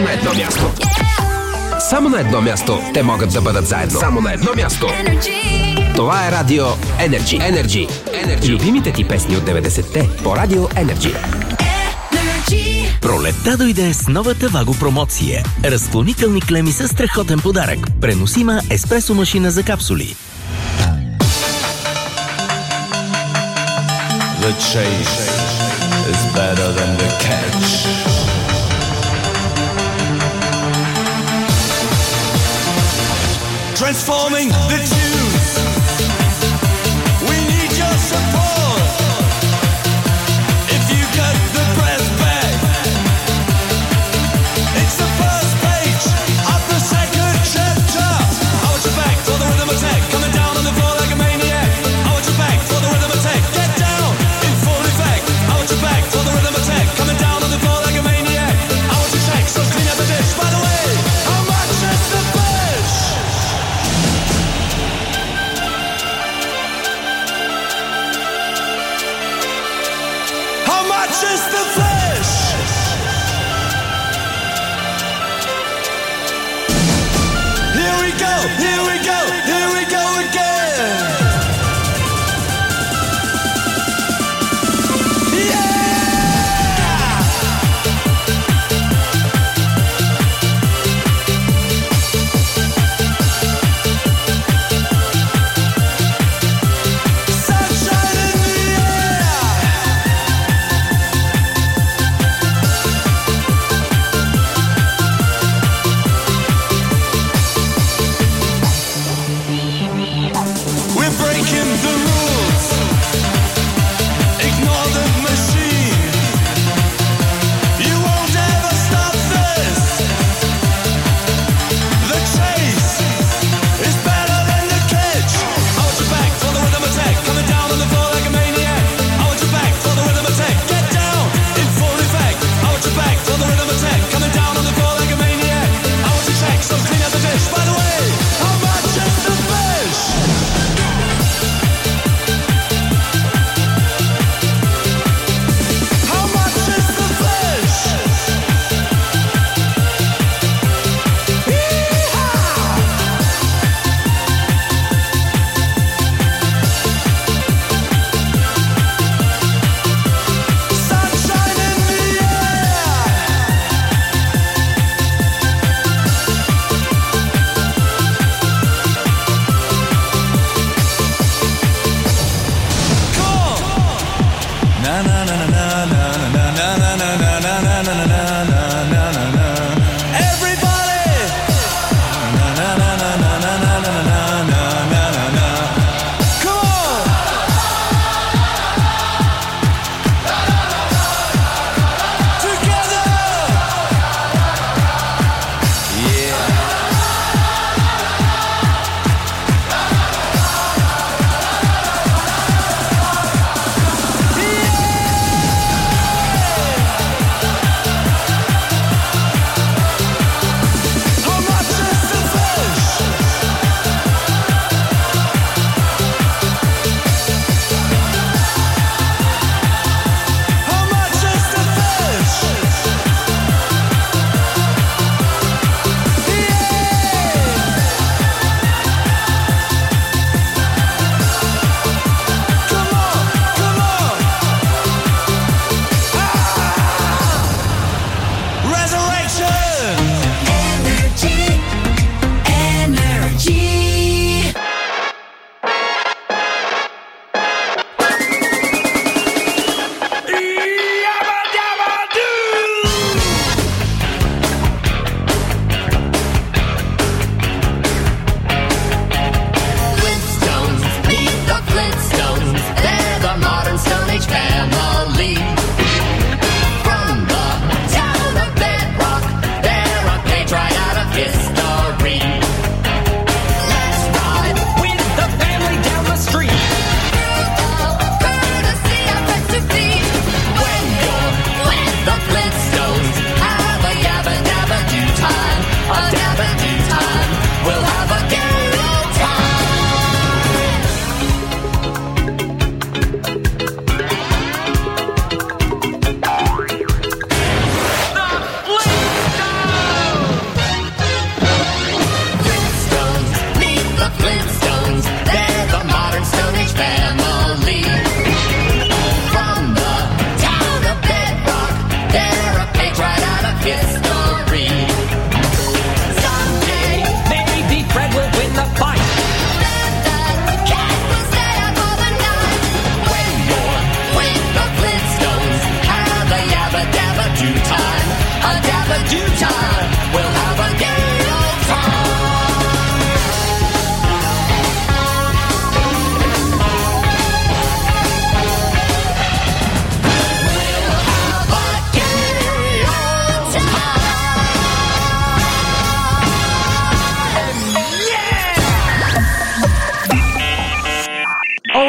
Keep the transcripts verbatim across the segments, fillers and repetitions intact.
на едно място. Само на едно място те могат да бъдат заедно. Само на едно място. Това е Радио Energy. Energy. Energy. Любимите ти песни от деветдесетте по Радио Energy. Пролетта дойде с новата Ваго промоция. Разклонителни клеми със страхотен подарък. Преносима еспресо машина за капсули. The chase is better than the catch. Transforming the tunes. We need your support. If you got the breath back, it's the first page of the second chapter. I want you back for the rhythm attack, coming down on the floor like a maniac. I want you back for the rhythm attack, get down in full effect. I want you back for the rhythm attack, coming down on the floor like a maniac. I want you back, so clean up the dish. By the way, how much is the fish? How much is the fish? Here we go, here we go, here we go again. Yeah!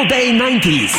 All Day nineties.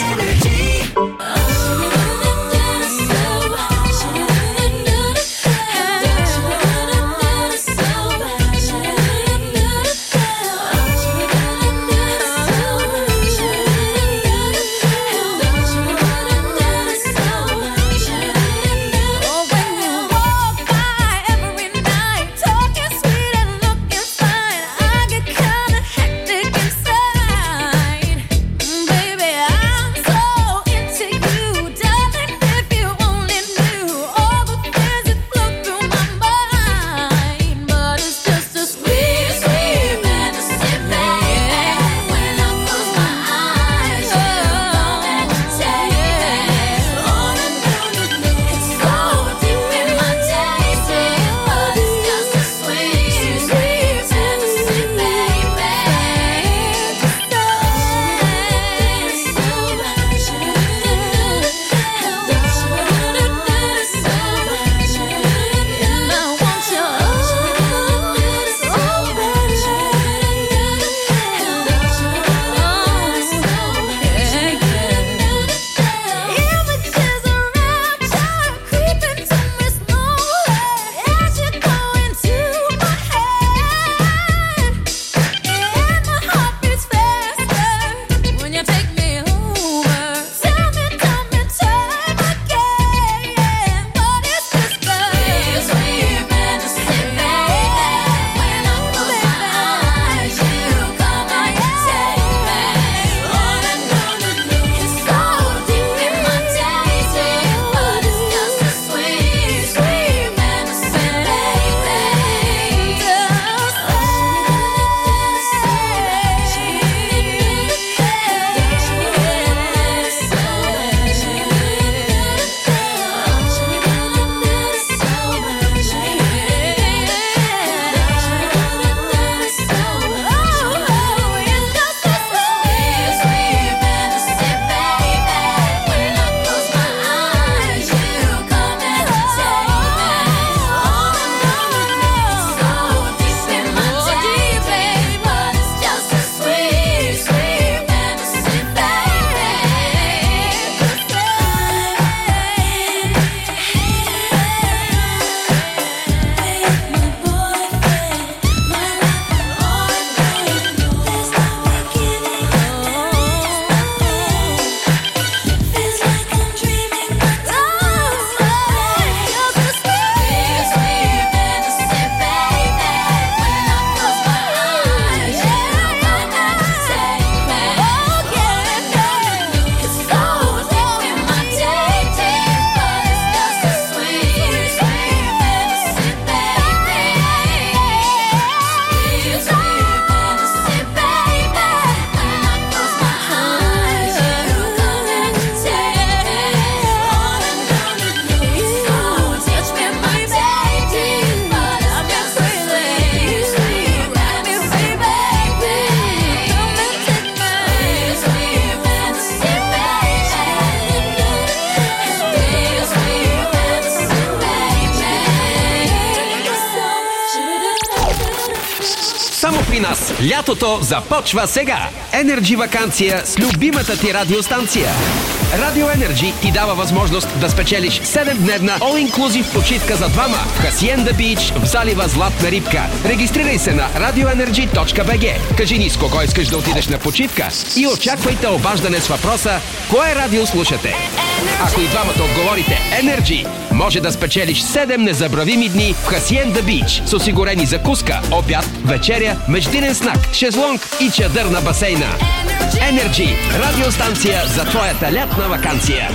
Само при нас лятото започва сега. Енерджи ваканция с любимата ти радиостанция. Радио Енерджи ти дава възможност да спечелиш седемдневна all-inclusive почивка за двама в Хасиенда Бич в залива Златна рибка. Регистрирай се на радио енерджи точка би джи. Кажи ни с кого искаш да отидеш на почивка и очаквайте обаждане с въпроса: кое радио слушате? Ако и двамата отговорите Енерджи, може да спечелиш седем незабравими дни в Хасиенда Бич с осигурени закуска, обяд, вечеря, междинен снак, шезлонг и чадър на басейна. Енерджи – радиостанция за твоята лятна ваканция.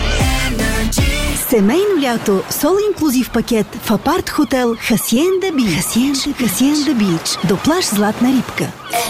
Семейно лято с all-inclusive пакет в апарт хотел Хасиенда Бич. Хасиенда, Хасиенда Бич до плаж Златна рибка.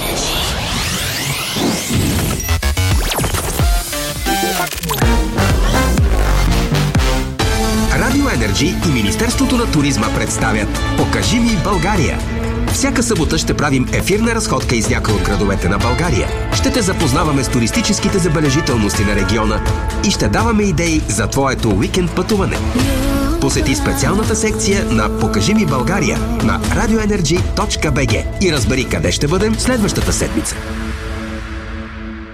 Радио Енерджи и Министерството на туризма представят "Покажи ми България". Всяка събота ще правим ефирна разходка из някои от градовете на България. Ще те запознаваме с туристическите забележителности на региона и ще даваме идеи за твоето уикенд пътуване. Посети специалната секция на "Покажи ми България" на радио енерджи точка би джи и разбери къде ще бъдем следващата седмица.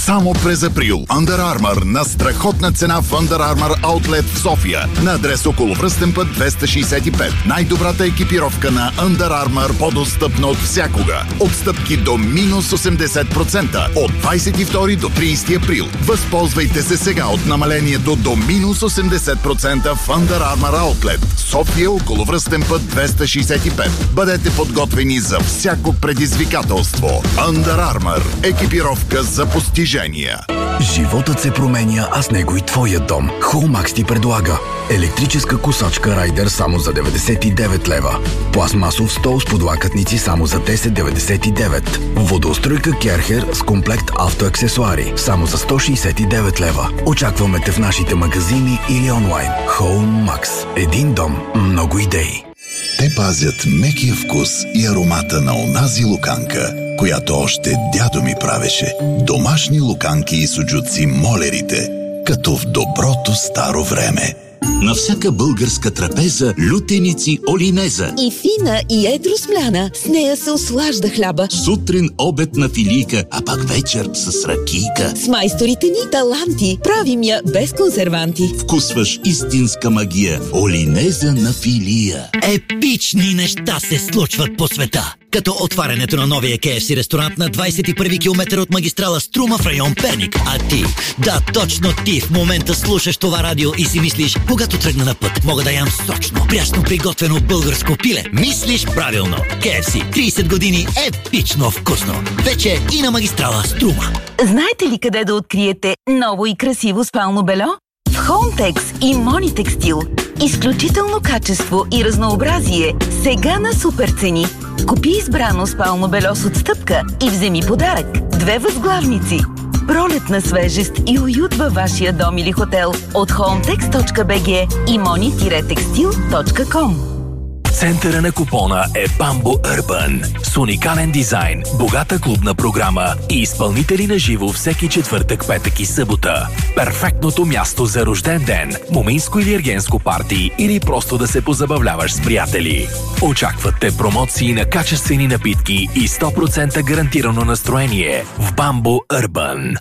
Само през април Under Armour на страхотна цена в Under Armour Outlet в София на адрес Околовръстен път двеста шейсет и пет. Най-добрата екипировка на Under Armour по-достъпна от всякога. Отстъпки до минус осемдесет процента от двадесет и втори до тридесети април. Възползвайте се сега от намалението до минус осемдесет процента в Under Armour Outlet София, Околовръстен път двеста шейсет и пет. Бъдете подготвени за всяко предизвикателство. Under Armour. Екипировка за постижения. Животът се променя, а с него и твоя дом. Холмакс ти предлага електрическа косачка Райдер само за деветдесет и девет лева. Пластмасов стол с подлакътници само за десет деветдесет и девет. Водоустройка Керхер с комплект автоаксесуари само за сто шейсет и девет лева. Очакваме те в нашите магазини или онлайн. Холмакс. Един дом. Много идеи. Те пазят мекия вкус и аромата на онази луканка, която още дядо ми правеше. Домашни луканки и суджуци молерите, като в доброто старо време. На всяка българска трапеза лютеници олинеза. И фина, и едро смляна. С нея се ослажда хляба. Сутрин обед на филийка, а пак вечер с ракийка. С майсторите ни таланти правим я без консерванти. Вкусваш истинска магия. Олинеза на филия. Епични неща се случват по света. Като отварянето на новия Кей Еф Си ресторант на двадесет и първи километър от магистрала Струма в район Перник. А ти, да, точно ти в момента слушаш това радио и си мислиш, когато тръгна на път, мога да ям сочно, прясно приготвено българско пиле. Мислиш правилно. Кей Еф Си тридесет години епично вкусно. Вече и на магистрала Струма. Знаете ли къде да откриете ново и красиво спално бельо? В Hometex и Мони Текстил. Изключително качество и разнообразие. Сега на супер цени. Купи избрано спално бельо с отстъпка и вземи подарък. Две възглавници. Пролетна свежест и уют във вашия дом или хотел от hometex точка би джи и moni текстил точка ком. Центъра на купона е Bamboo Urban с уникален дизайн, богата клубна програма и изпълнители на живо всеки четвъртък, петък и събота. Перфектното място за рожден ден, моминско или ергенско парти или просто да се позабавляваш с приятели. Очакват те промоции на качествени напитки и сто процента гарантирано настроение в Bamboo Urban.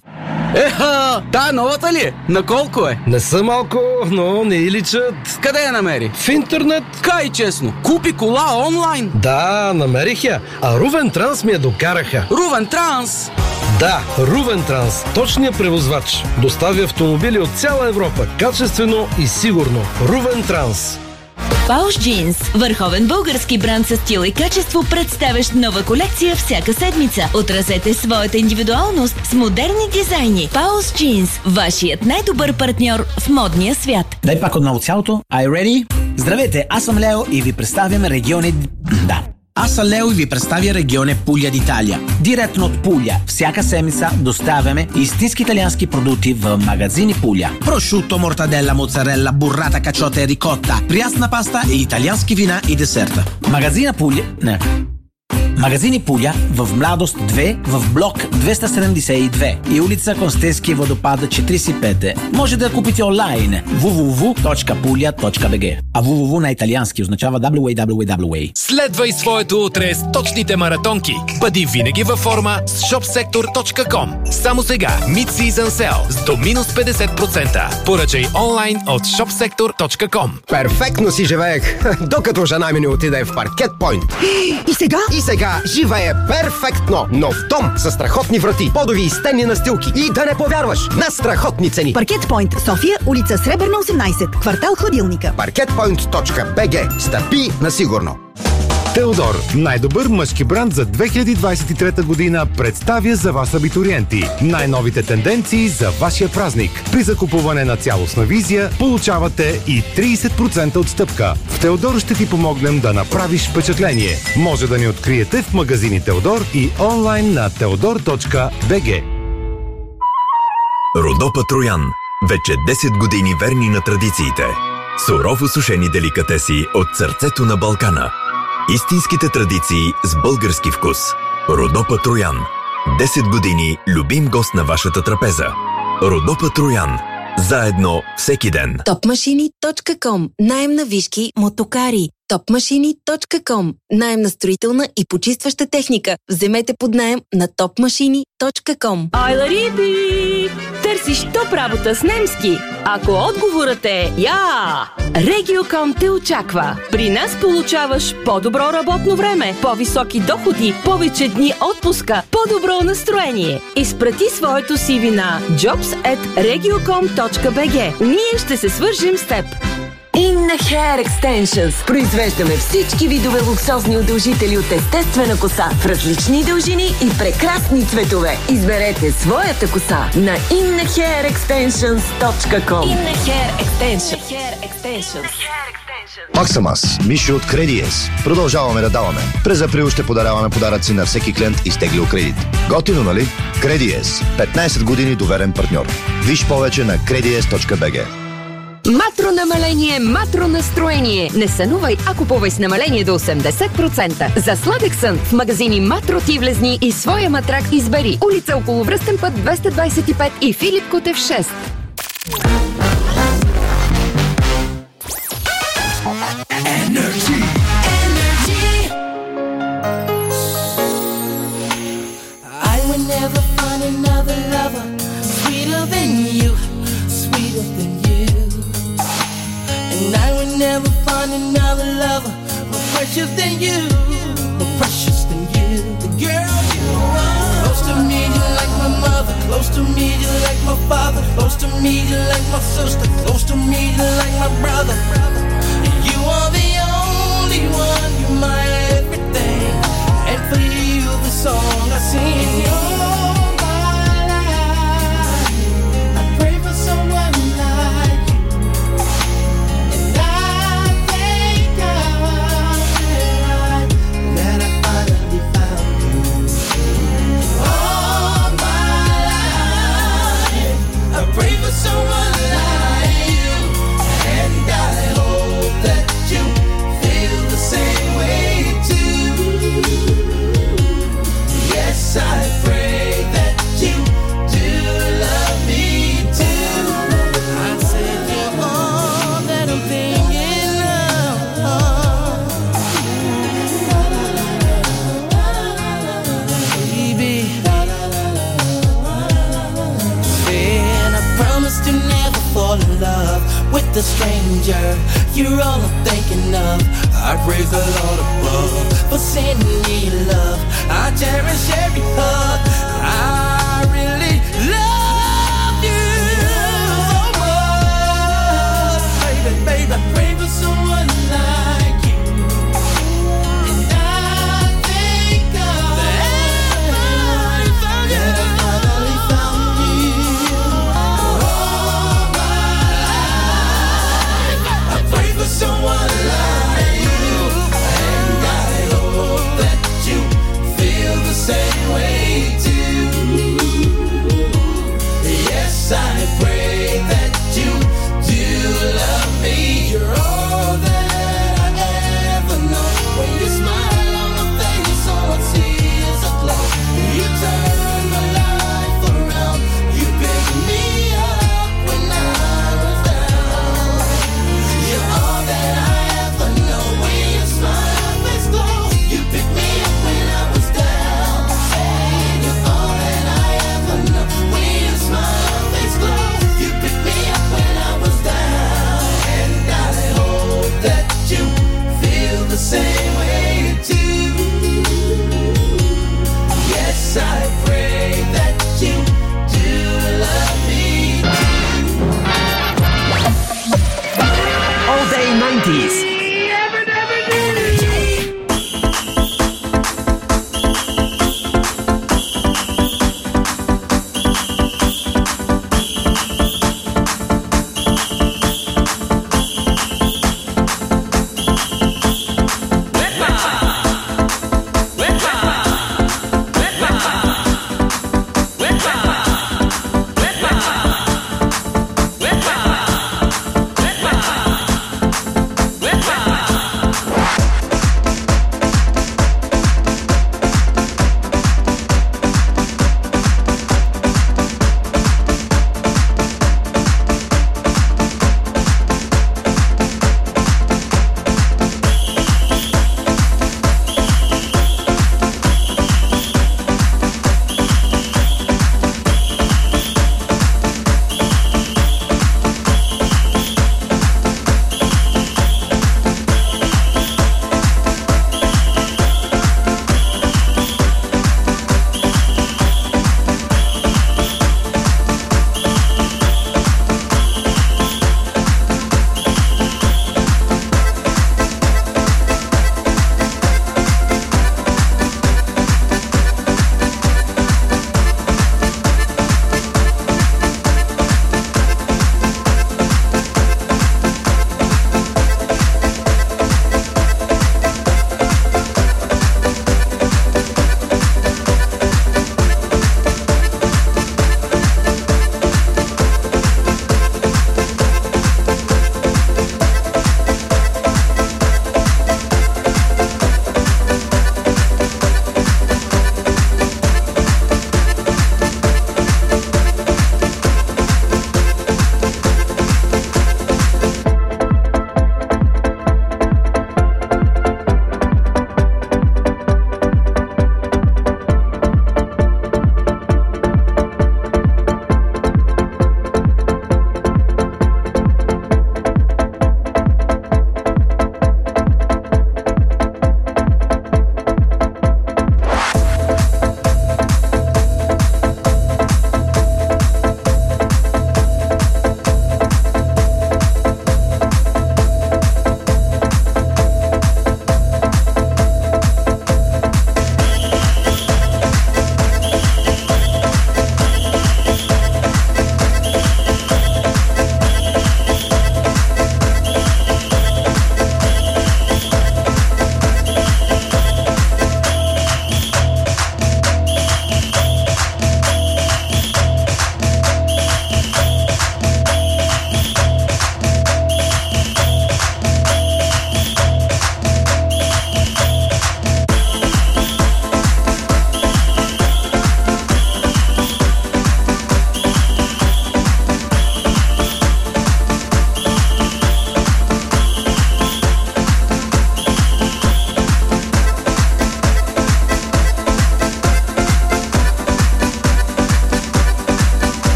Еха, та новата ли е? На колко е? Не са малко, но не и личат. Къде я намери? В интернет. Кай честно, купи кола онлайн. Да, намерих я, а Рувен Транс ми я докараха. Рувен Транс? Да, Рувен Транс, точният превозвач. Доставя автомобили от цяла Европа, качествено и сигурно. Рувен Транс. Пауш Джинс, върховен български бранд със стил и качество, представящ нова колекция всяка седмица. Отразете своята индивидуалност с модерни дизайни. Пауш Джинс, вашият най-добър партньор в модния свят. Дай пак отново цялото. Are you ready? Здравейте, аз съм Лео и ви представям региони... Да. Аз съм Лео и ви представя регионе Пуля d'Italia. Директно от Пуля. Всяка седмица доставяме истински италиански продукти в магазини Пуля. Прошуто, мортаделла, моцарелла, буррата, качота и рикотта, прясна паста и италиански вина и десерта. Магазина Пуля... Не. Магазини Пуля в Младост две в блок двеста седемдесет и две и улица Констенски водопада четиридесет и пет. Може да я купите онлайн дабъл ю дабъл ю дабъл ю точка пуля точка би джи. А дабъл ю дабъл ю на италиански означава дабъл ю дабъл ю дабъл ю. Следвай своето утре с точните маратонки. Бъди винаги във форма с шоп сектор точка ком. Само сега Mid-Season Sale с до минус петдесет процента. Поръчай онлайн от шоп сектор точка ком. Перфектно си живеех, докато жена ми не отиде в Паркет Пойнт. И сега? И сега живее перфектно, но в дом с страхотни врати, подови и стенни настилки. И да не повярваш, на страхотни цени. Паркет Пойнт, София, улица Сребърна осемнадесет, квартал Хладилника. паркет пойнт точка би джи. Стъпи на сигурно. Теодор, най-добър мъжки бранд за две хиляди двадесет и трета година, представя за вас абитуриенти най-новите тенденции за вашия празник. При закупуване на цялостна визия получавате и тридесет процента отстъпка. В Теодор ще ти помогнем да направиш впечатление. Може да ни откриете в магазини Теодор и онлайн на теодор точка би джи. Родопа Троян. Вече десет години верни на традициите. Сурово сушени деликатеси от сърцето на Балкана. Истинските традиции с български вкус. Родопа Троян. десет години любим гост на вашата трапеза. Родопа Троян. Заедно всеки ден. топ машини точка ком. Наем на вишки мотокари. топ машини точка ком. Наем на строителна и почистваща техника. Вземете под наем на топ машини точка ком. Айла Риби! Търсиш топ работа с немски? Ако отговорът е я! Региоком те очаква. При нас получаваш по-добро работно време, по-високи доходи, повече дни отпуска, по-добро настроение. Изпрати своето си ви на jobs at regiocom точка би джи. Ние ще се свържем с теб. Inna Hair Extensions. Произвеждаме всички видове луксозни удължители от естествена коса в различни дължини и прекрасни цветове. Изберете своята коса на inna hair extensions точка ком. Inna Hair Extensions. Пак съм аз, Мишо от Кредиес. Продължаваме да даваме. През април ще подаряваме подаръци на всеки клиент, изтеглил кредит. Готино, нали? Кредиес. петнайсет години доверен партньор. Виж повече на кредиес точка би джи. Матро намаление, матро настроение. Не сънувай, а купувай с намаление до осемдесет процента. За сладък сън в магазини Матро ти влезни и своя матрак избери. Улица Околовръстен път двеста двайсет и пет и Филип Кутев шест. Energy. I would never find another lover sweeter than you, sweeter than you. And I would never find another lover more precious than you, more precious than you. The girl you are. Close to me, you're like my mother. Close to me, you're like my father. Close to me, you're like my sister. Close to me, you're like my brother. You are the only one, you're my everything. And for you, the song I sing. All my life, I pray for someone like you. And I thank God that I finally found you. All my life, I pray for someone like you. And I hope that you feel the same way too. Yes, I pray that you do love me too. I said you're all that I'm thinking of, baby. And I promise to never fall in love with a stranger. You're all I'm thinking of. I praise the Lord above for sending me love. I cherish every hug. I really love you so much, baby, baby. I pray for someone like you. And I thank God that I finally found you. All my life, I pray for someone like you. And I hope that you feel the same way too. Yes, I pray that you do love me. You're all that I ever know. When you smile on my face, all I see is a glow. You turn my life around. You pick me up when I was down. You're all that I ever know. When you smile, my face glow. You pick me up when I was down. Hey, you're all that I ever know. When you smile, my face glow. You pick me up when I was down. And I hope that you feel the same way too. Yes, I pray that you do love me All Day nineties. Wepa!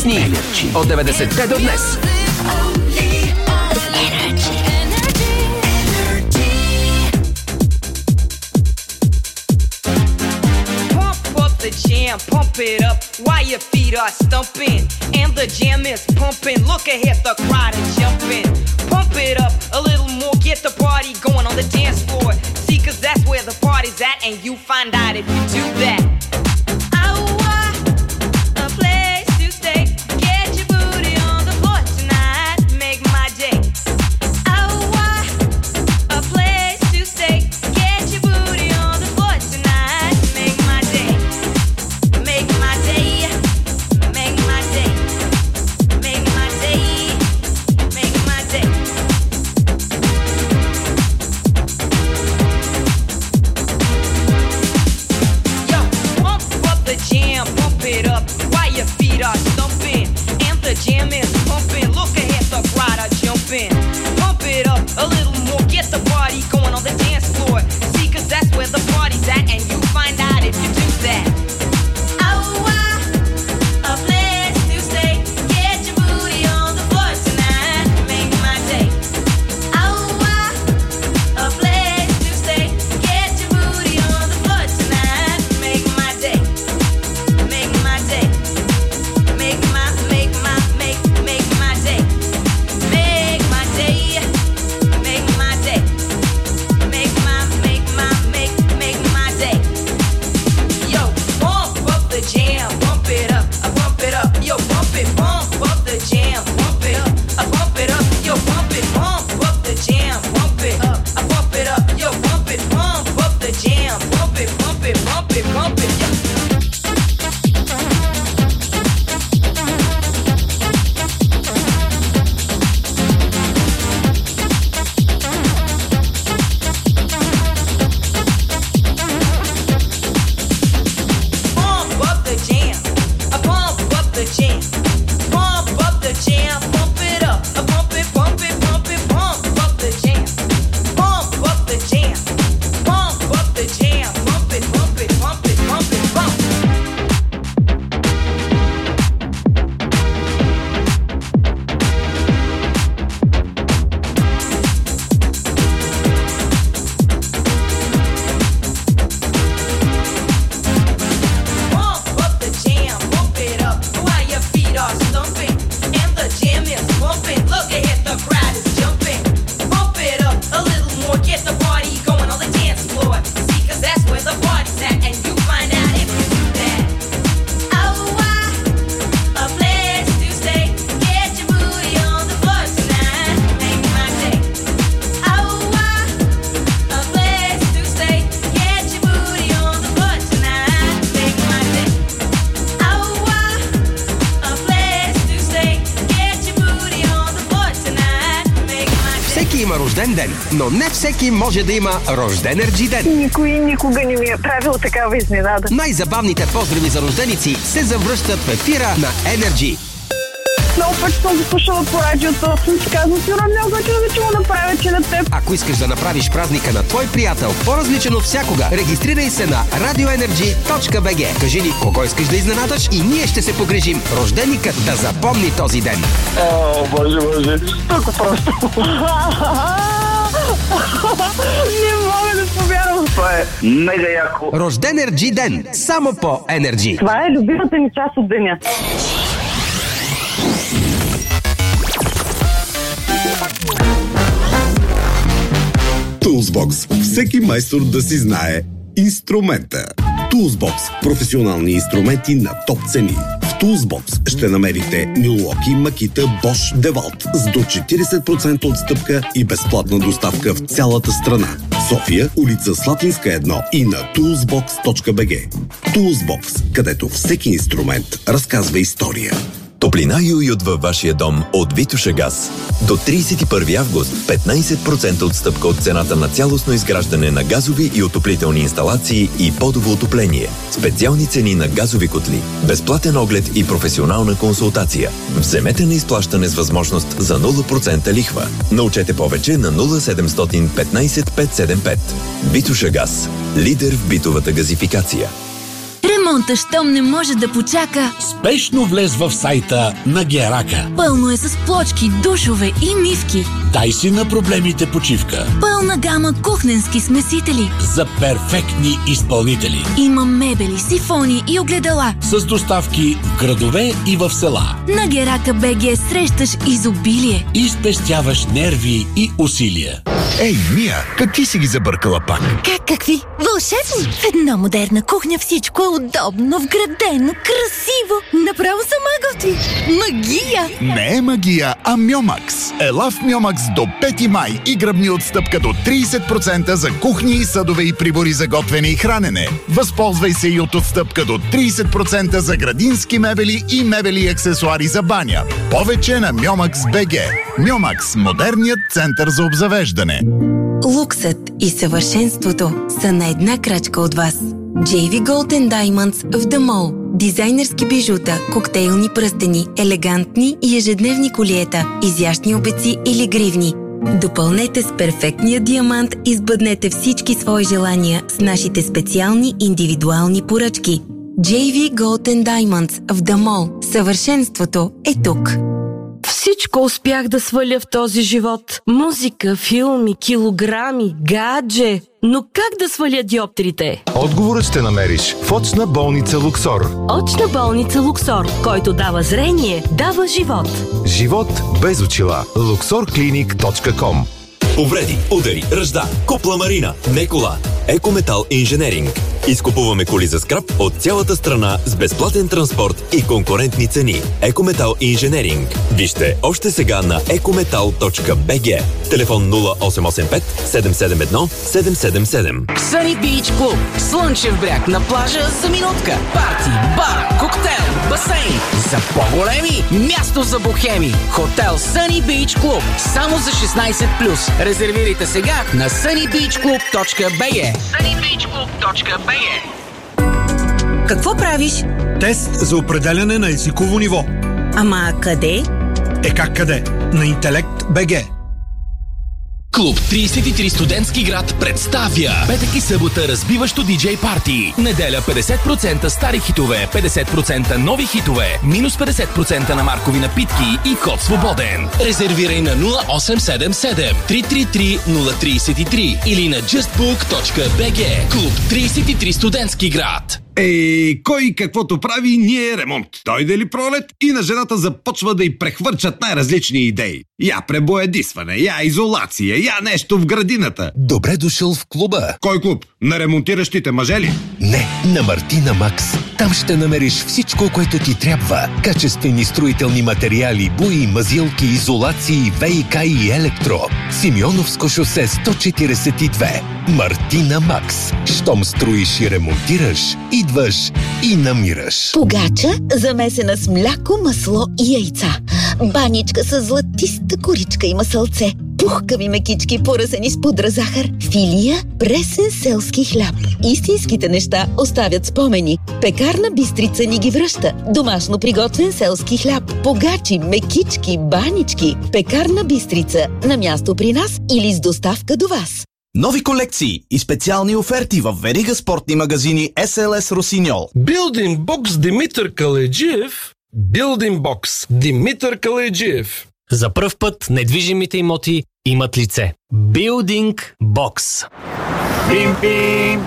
песни от деветдесетте до днес. Jam, pump it up while your feet are stumping. And the jam is pumping. Look ahead, the crowd is jumping. Pump it up a little more, get the party going on the dance floor. See, cause that's where the party's at, and you find out if you do that. Рожден ден, но не всеки може да има рожденерджи ден. Никой никога не ми е правил такава изненада. Най-забавните поздрави за рожденици се завръщат в ефира на Energy. Много пъти съм го слушала по радиото. Съм си казала, сигурно много хочу да ти го направя, че на теб. Ако искаш да направиш празника на твой приятел по-различен от всякога, регистрирай се на радио енерджи точка би джи. Кажи ни кого искаш да изненадаш и ние ще се погрижим рожденикът да запомни този ден. О, боже, боже, толкова просто. Не мога да повярвам. Това е мега яко. Рожденерджи ден, само по Energy. Това е любимата ми част от деня. Toolsbox. Всеки майстор да си знае инструмента. Toolsbox. Професионални инструменти на топ цени. В Toolsbox ще намерите Milwaukee, Makita, Bosch, DeWalt с до четиридесет процента отстъпка и безплатна доставка в цялата страна. София, улица Слатинска едно и на toolsbox точка би джи. Toolsbox, където всеки инструмент разказва история. Топлина и уют във вашия дом от Витоша Газ. До тридесет и първи август петнадесет процента отстъпка от цената на цялостно изграждане на газови и отоплителни инсталации и подово отопление. Специални цени на газови котли, безплатен оглед и професионална консултация. Вземете на изплащане с възможност за нула процента лихва. Научете повече на нула седемстотин петнадесет петстотин седемдесет и пет. Витоша Газ. Лидер в битовата газификация. Ремонта щом не може да почака. Спешно влез в сайта на Герака. Пълно е с плочки, душове и мивки. Дай си на проблемите почивка. Пълна гама кухненски смесители. За перфектни изпълнители. Има мебели, сифони и огледала. С доставки в градове и в села. На Герака БГ срещаш изобилие. И спестяваш нерви и усилия. Ей, Мия, как ти си ги забъркала пак? Как какви? Вълшебно! В една модерна кухня всичко е удобно, вградено, красиво. Направо сама готви. Магия! Не е магия, а Мьомакс. Ела в Мьомакс до пети май и гръбни отстъпка до трийсет процента за кухни и съдове и прибори за готвене и хранене. Възползвай се и от отстъпка до трийсет процента за градински мебели и мебели и аксесуари за баня. Повече на Мьомакс БГ. Мьомакс – модерният център за обзавеждане. Луксът и съвършенството са на една крачка от вас. джей ви Gold and Diamonds в The Mall. Дизайнерски бижута, коктейлни пръстени, елегантни и ежедневни колиета, изящни обеци или гривни. Допълнете с перфектния диамант и сбъднете всички свои желания с нашите специални индивидуални поръчки. джей ви Gold and Diamonds в The Mall. Съвършенството е тук. Всичко успях да сваля в този живот. Музика, филми, килограми, гадже. Но как да сваля диоптрите? Отговорът ще намериш в очна болница Луксор. Очна болница Луксор, който дава зрение, дава живот. Живот без очила. луксор клиник точка ком. Повреди, удари, ръжда, купла марина, не кола. Екометал инженеринг. Изкупуваме коли за скрап от цялата страна с безплатен транспорт и конкурентни цени. Екометал инженеринг. Вижте още сега на екометал точка би джи. Телефон нула осем осем пет седем седем едно седем седем седем. Съни Бич Клуб. Слънчев бряг на плажа за минутка. Парти, бар, коктейл, басейн. За по-големи място за бухеми. Хотел Съни Бич Клуб. Само за шестнайсет плюс. Резервирайте сега на съни бич клуб точка би джи. съни бич клуб точка би джи. Какво правиш? Тест за определяне на езиково ниво. Ама къде? Е как къде? На Интелект БГ. Клуб трийсет и три студентски град представя петък и събота разбиващо диджей парти. Неделя петдесет процента стари хитове, петдесет процента нови хитове, минус петдесет процента на маркови напитки и вход свободен. Резервирай на нула осем седем седем три три три нула три три или на джаст бук точка би джи. Клуб трийсет и три студентски град. Ей, кой каквото прави, ние ремонт. Дойде ли пролет и на жената започва да й прехвърчат най-различни идеи. Я пребоядисване, я изолация, я нещо в градината. Добре дошъл в клуба. Кой клуб? На ремонтиращите мъже ли? Не, на Мартина Макс. Там ще намериш всичко, което ти трябва. Качествени строителни материали, буи, мазилки, изолации, ВиК и електро. Симеоновско шосе сто четирийсет и две. Мартина Макс. Щом строиш и ремонтираш, идваш и намираш. Погача, замесена с мляко, масло и яйца. Баничка с златиста коричка и масълце. Пухкави мекички, поръсени с пудра захар. Филия, пресен селски хляб. Истинските неща оставят спомени. Пекарна Бистрица ни ги връща. Домашно приготвен селски хляб. Погачи, мекички, банички. Пекарна Бистрица. На място при нас или с доставка до вас. Нови колекции и специални оферти в верига спортни магазини ес ел ес Росиньол. Building Box Димитър Калайджиев. Building Box Димитър Калайджиев. За пръв път недвижимите имоти имат лице. Building Box. Бим, бим,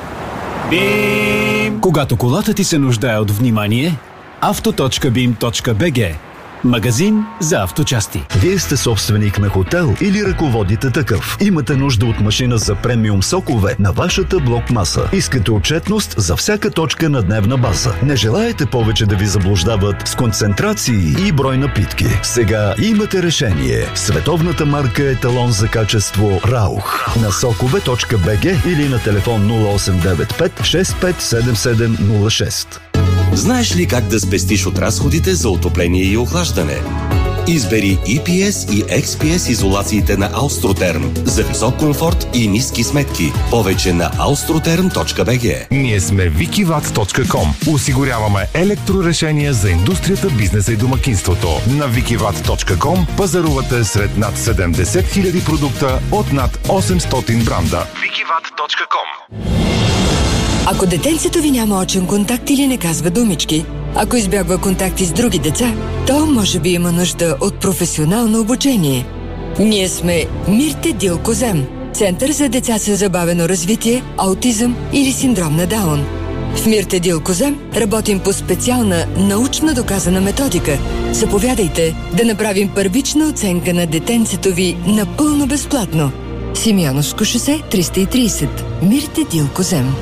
бим. Когато колата ти се нуждае от внимание, авто точка бим точка би джи. Магазин за авточасти. Вие сте собственик на хотел или ръководите такъв. Имате нужда от машина за премиум сокове на вашата блок-маса. Искате отчетност за всяка точка на дневна база. Не желаете повече да ви заблуждават с концентрации и брой напитки. Сега имате решение. Световната марка е еталон за качество Раух. На сокове точка би джи или на телефон нула осем девет пет шест пет седем седем нула шест. Знаеш ли как да спестиш от разходите за отопление и охлаждане? Избери и пи ес и екс пи ес изолациите на Аустротерм за висок комфорт и ниски сметки. Повече на аустротерм точка би джи. Ние сме викиват точка ком. Осигуряваме електрорешения за индустрията, бизнеса и домакинството. На викиват точка ком пазарувате сред над седемдесет хиляди продукта от над осемстотин бранда. викиват точка ком. Ако детенцето ви няма очен контакт или не казва думички, ако избягва контакти с други деца, то може би има нужда от професионално обучение. Ние сме Мирте Дилкозем, Център за деца с забавено развитие, аутизъм или синдром на Даун. В Мирте Дилкозем работим по специална научно доказана методика. Заповядайте да направим първична оценка на детенцето ви напълно безплатно. Симеоновско шосе триста и тридесет. Мирте Дилкозем.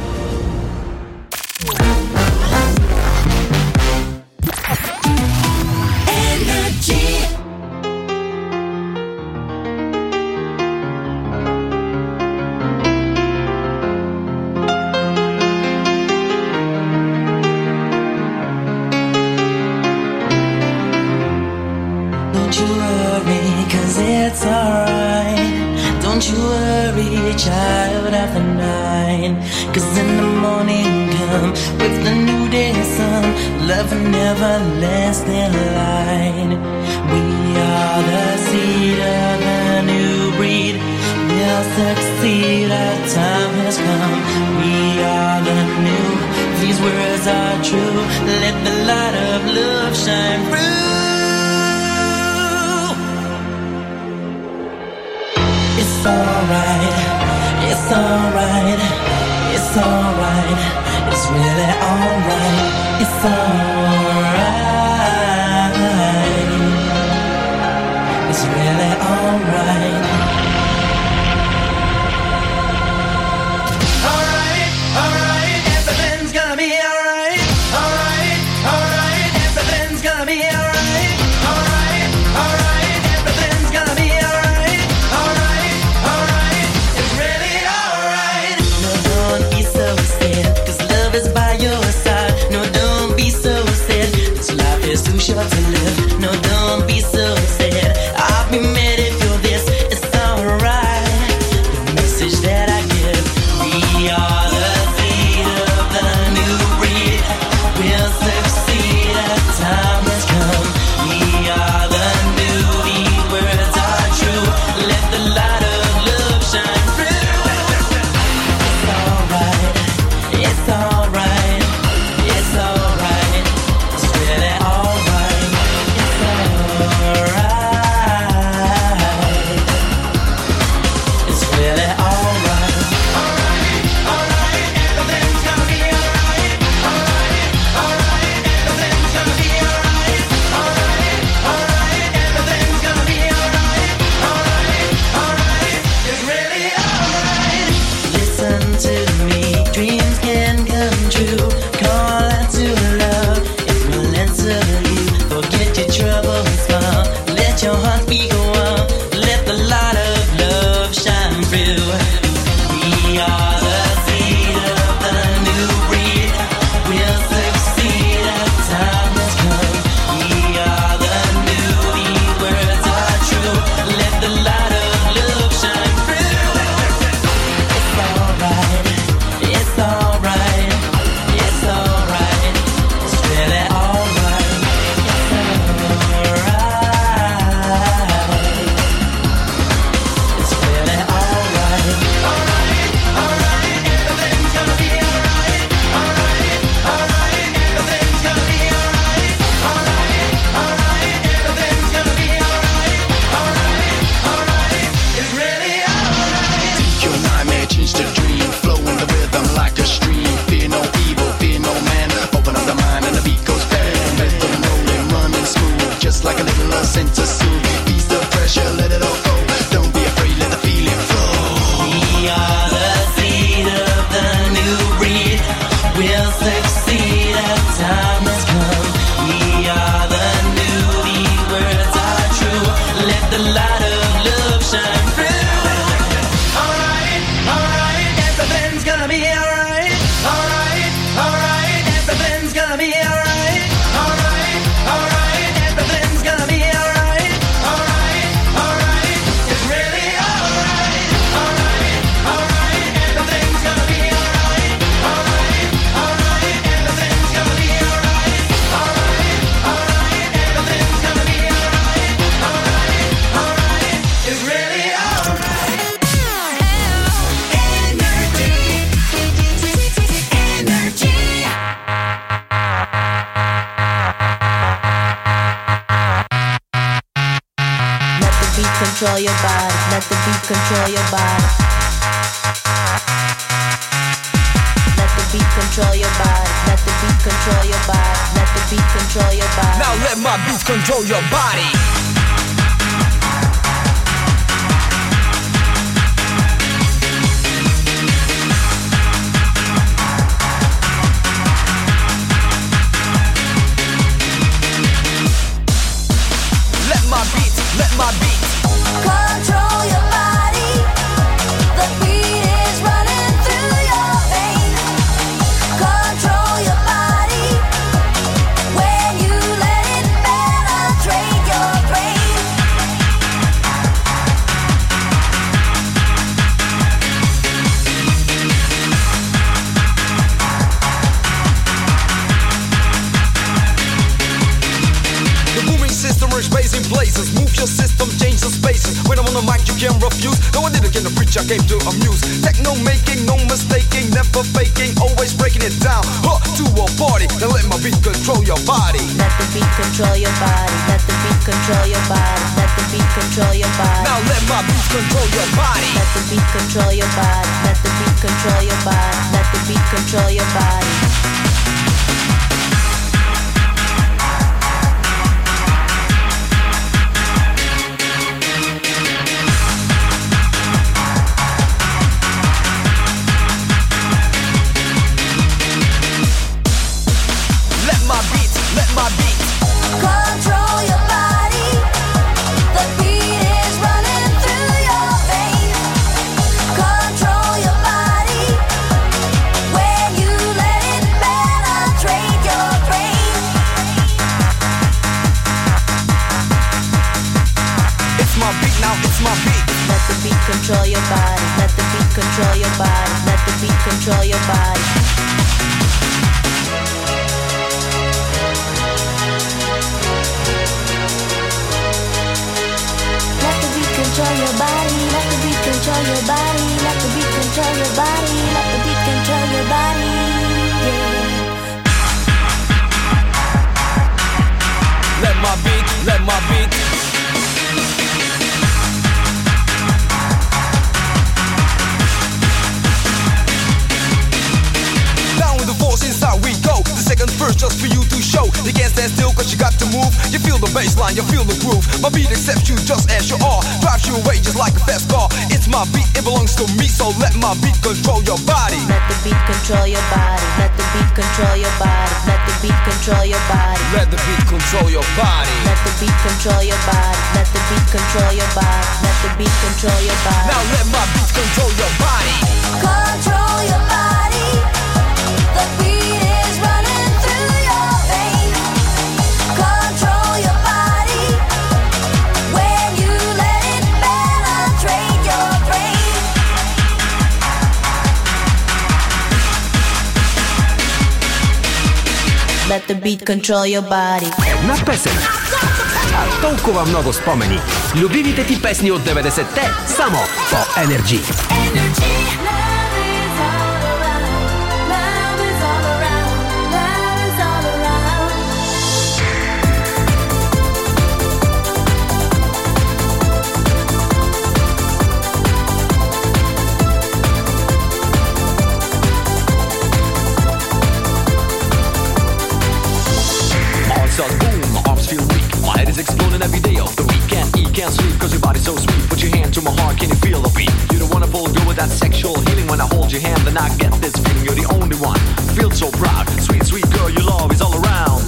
Child after nine, 'cause in the morning come with the new day sun, love will never last in line. We are the seed of the new breed, we'll succeed, our time has come. We are the new, these words are true, let the light of love shine through. It's alright, it's alright, it's alright, it's really alright, it's alright, it's really alright. Alright, alright, everything's gonna be alright. Alright, alright, everything's gonna be alright. Alright, alright, everything's gonna be alright. Alright, alright, it's really alright. No, don't be so sad, 'cause love is by your side. No, don't be so sad, 'cause life is too short to live. No, don't be so sad, I'll be mad if you're this. It's alright, the message that I give. We are the seed of the new breed, we'll succeed, our time has come. We are the new, these words are true, let the light of love shine through. It's alright, it's alright, it's alright, it's really alright, it's alright, it's really alright. Alright, alright, everything's gonna be alright. Alright, alright, everything's gonna be alright. Alright, alright, everything's gonna be alright. Alright, alright, it's really alright. Listen to me, dreams can come true. Call out to love, it will answer you. Forget your trouble and smile, let your heart be go on. Let the light of love shine through. We are the seed of the new breed, we'll succeed, our time has come. We are the new, these words are true, let the light of love shine through. It's alright, it's alright, it's alright, it's really alright, it's alright, it's really alright. control your body. Let the beat control your body. Let the beat control your body. Let the beat control your body. Now let my beats control your body. Let my beat, let my beat control your body. The beat is running through your veins. Control your body. When you let it penetrate your brain. The booming system urge bass in places. Move your system, change the spaces. When I'm on the mic you can't refuse. No I didn't get to preach, I came to amuse. Techno making, no mistaking, never faking, always breaking it down. Huh, to a party, now let my beat control your body. Let the beat control your body. Let the beat control your body. Let the beat control your body. Now let my beat control your body. Let the beat control your body. Let the beat control your body. Let the beat control your body. Let my beat, let my beat Control your body. The beat is running through your veins. Control your body. When you let it penetrate your brain. It's my beat now, it's my beat. Let the beat control your body. Let the beat control your body. Let the beat control your body. Let the beat control your body. Let the beat control your body. Let the beat control your body. Let the beat control your body. Yeah. Let my beat, let my beat down with the force inside we go. The second verse just for you to show. You can't stand still cause you got to move. You feel the bass line, you feel the groove. My beat accepts you just as you are. Drives you away just like a fast car. It's my beat, it belongs to me. So let my beat control your body. Let the beat control your body. Let the beat control your body. Let the beat control your body. Let the beat control your body. Let the beat control your body. Let the beat control your body. Let the beat control your body. Now let my beat control your body. Control your body. The beat is running through your veins. Control your body. When you let it penetrate your brain. Let the beat control your body. Една песен, а толкова много спомени. Любимите ти песни от деветдесетте само по Energy. Starts boom, my arms feel weak. My head is exploding every day of the week. Can't eat, can't sleep, cause your body's so sweet. Put your hand to my heart, can you feel the beat? You're the wonderful girl with that sexual healing. When I hold your hand, then I get this feeling. You're the only one, feel so proud. Sweet, sweet girl, your love is all around.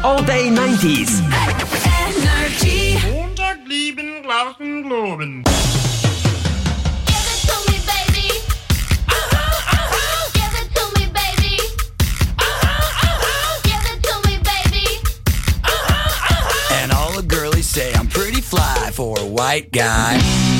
All Day nineties. Energy. Lieben, glauben, globen. Give it to me, baby. Uh-huh, uh-huh. Give it to me, baby. Uh-huh, uh-huh. Give it to me, baby. Uh-huh, uh-huh. And all the girlies say I'm pretty fly for a white guy.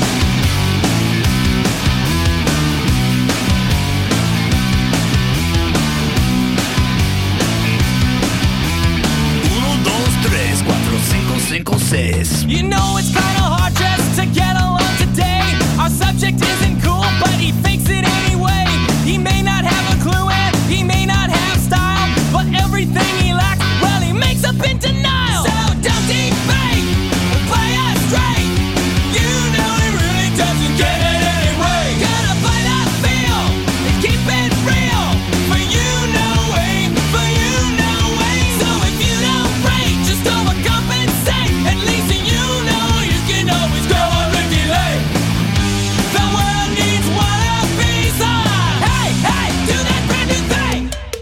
You know it's kinda hard just to get along today. Our subject isn't cool, but he fakes it anyway. He may not have a clue and he may not have style, but everything he lacks, well, he makes up in denial. So don't debate, play us straight. You know he really doesn't get it anyway. Gotta play that feel and keep it real. For you, no way, for you, no way. So if you don't break, just overcompensate. At least you know you can always go on Ricky Lake. The world needs one of these on. Hey, hey, do that brand new thing.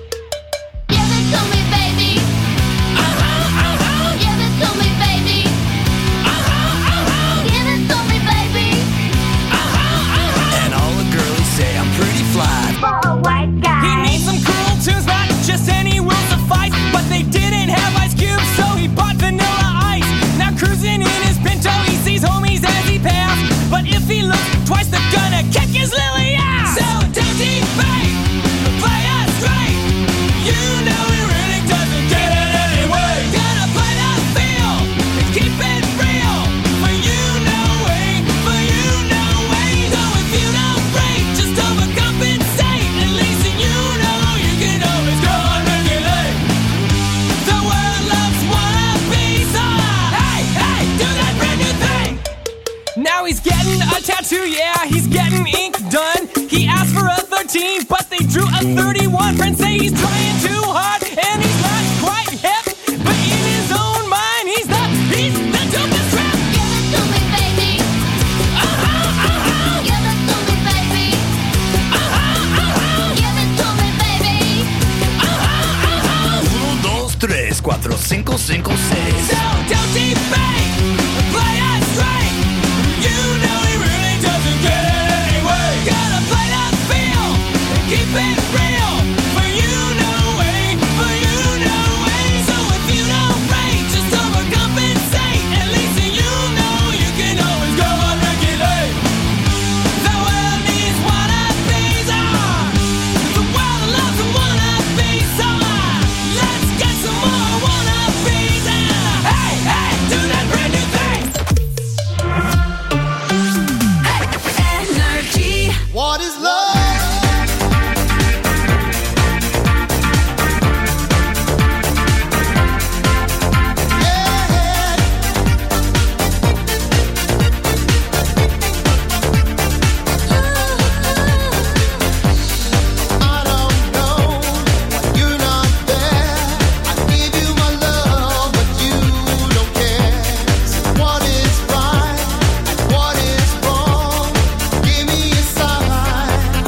Give it to me, baby. Uh-huh, uh-huh. Give it to me, baby. Uh-huh, uh-huh. Give it to me, baby. Uh-huh, uh-huh. And all the girlies say I'm pretty fly for a white guy. He needs some cool tunes, not just any will suffice. But they didn't have Ice Cube, so he bought Vanilla Ice. Now cruising in his Pinto, he sees homies as he passed. But if he looks twice, they're gonna kick his lily ass. So don't debate, play us straight. You know he really doesn't get it anyway. Gotta play that feel and keep it real. For you, no way, for you, no way. So if you don't break, just overcompensate. At least you know you can always go on regulate. The world loves wannabes on. Hey, hey, do that brand new thing. Now he's getting a tattoo, yeah, he's getting ink done. He asked for a thirteen, but they drew a thirty-one. Friends say he's trying too hard, and he's not quite hip. But in his own mind, he's the, he's the dopest rap. Give it to me, baby. Uh-huh, uh-huh. Give it to me, baby. Uh-huh, uh-huh. Give it to me, baby. Uh-huh, uh-huh. Uno, dos, tres, cuatro, cinco, cinco, seis. So don't debate, play us straight. You know he really doesn't get it anyway. Gotta play that feel and keep it real. For you, no way, for you, no way. So if you don't break, just overcompensate. At least you know you can always go on regulate. The world needs wannabes on. The world loves wannabes on. Let's get some more wannabes on. Hey, hey, do that brand new thing. Energy. What is love? I don't know, you're not there. I give you my love, but you don't care. What is right and what is wrong? Give me a sign.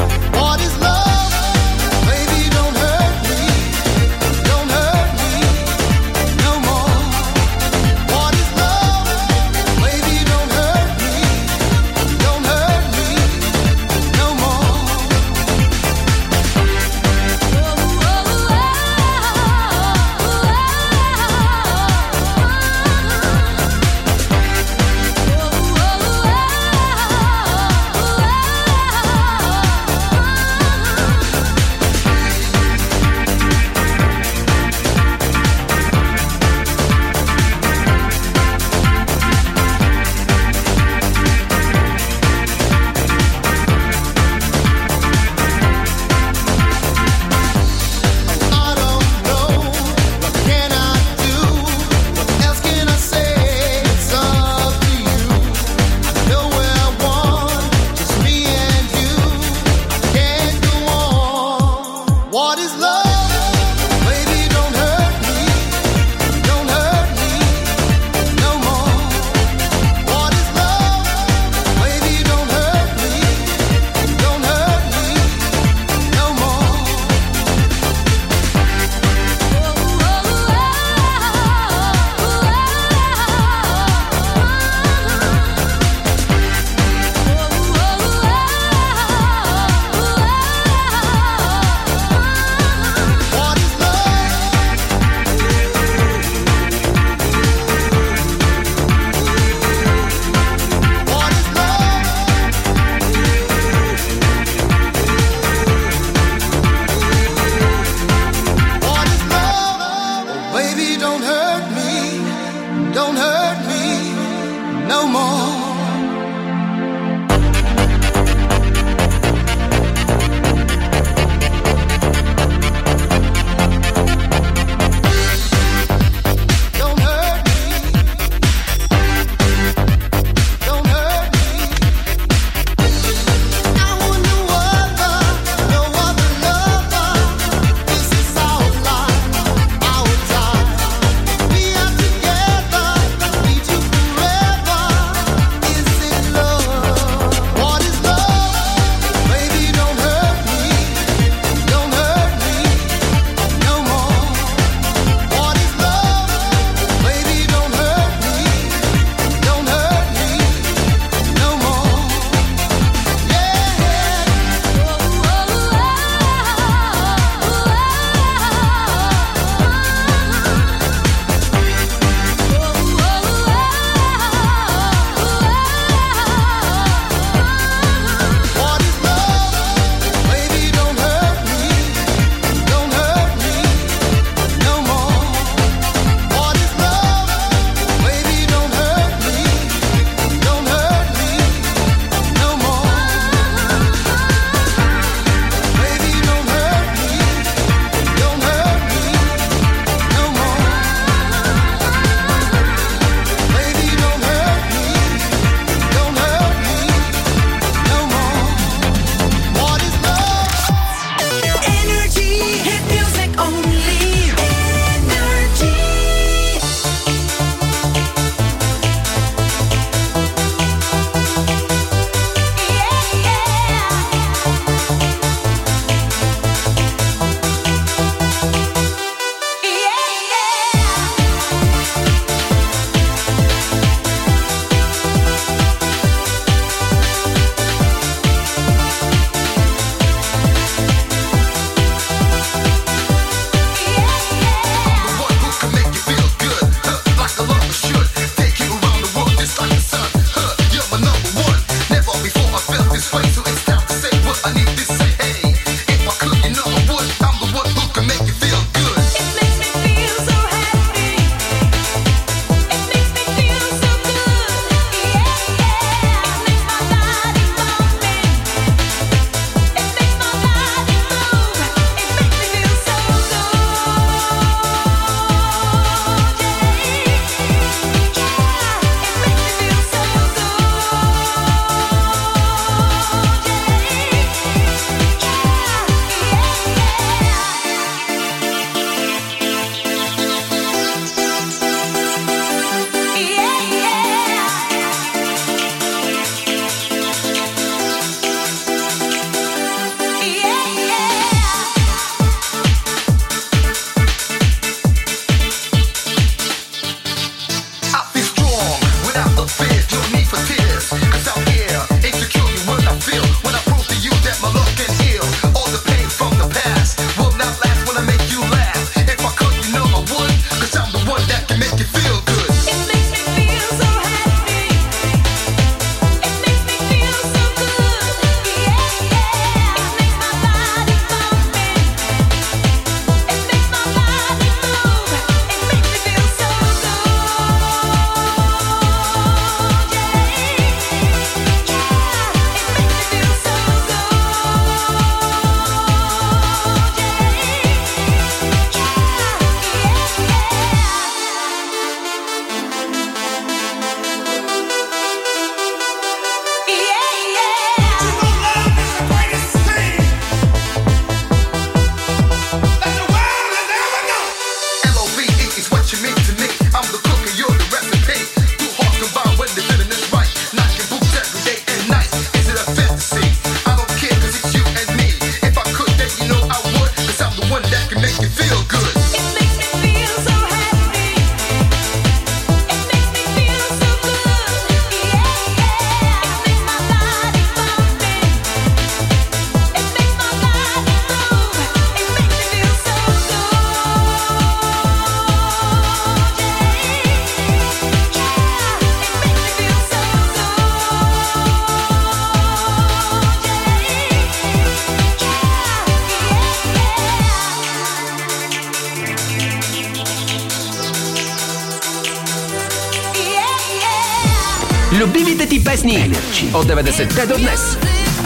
любимите ти песни от деветдесетте до днес.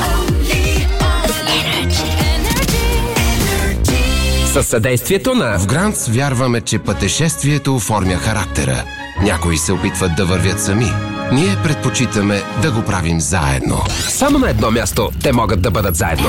Със съдействието на... В Грантс вярваме, че пътешествието оформя характера. Някои се опитват да вървят сами. Ние предпочитаме да го правим заедно. Само на едно място те могат да бъдат заедно.